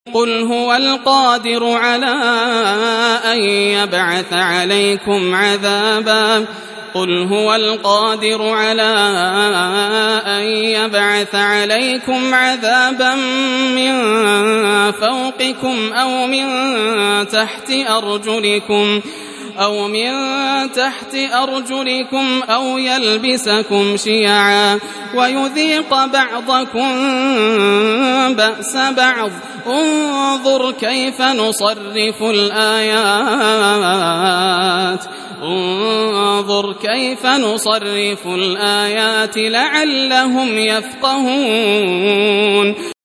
قل هو القادر على أن يبعث عليكم عذابا قل هو القادر على أن يبعث عليكم عذابا من فوقكم أو من تحت أرجلكم أو يلبسكم شيعا ويذيق بعضكم بأس بعض انظر كيف نصرف الآيات لعلهم يفقهون